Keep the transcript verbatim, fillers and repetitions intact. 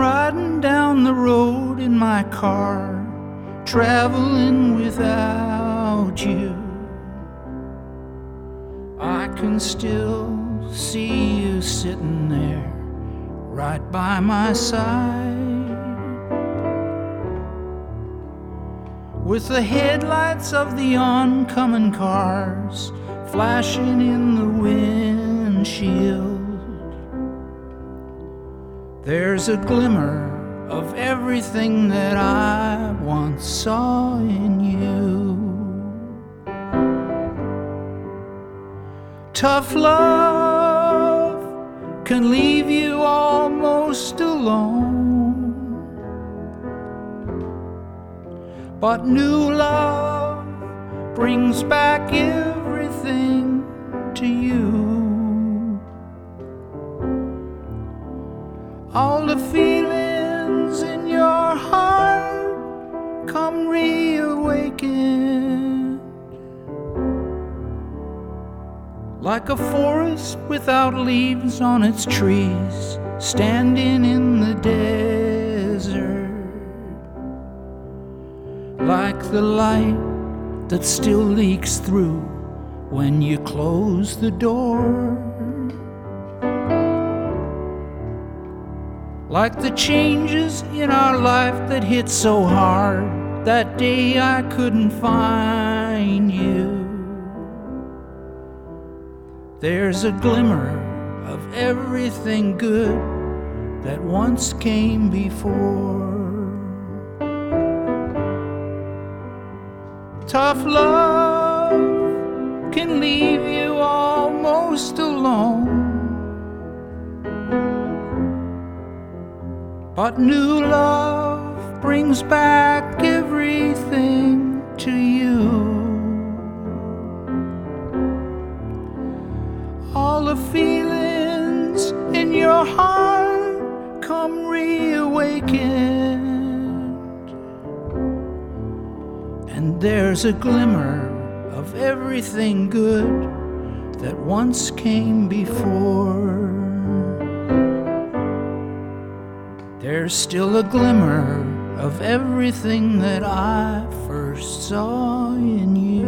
riding down the road in my car, traveling without you. I can still see you sitting there right by my side, with the headlights of the oncoming cars flashing in the windshield. There's a glimmer of everything that I once saw in you. Tough love can leave you almost alone, but new love brings back everything to you. All the feelings in your heart come reawakened, like a forest without leaves on its trees, standing in the desert, like the light that still leaks through when you close the door, like the changes in our life that hit so hard that day I couldn't find you. There's a glimmer of everything good that once came before. Tough love can leave you almost alone, but new love brings back everything to you. All the feelings in your heart come reawakened, and there's a glimmer of everything good that once came before. There's still a glimmer of everything that I first saw in you.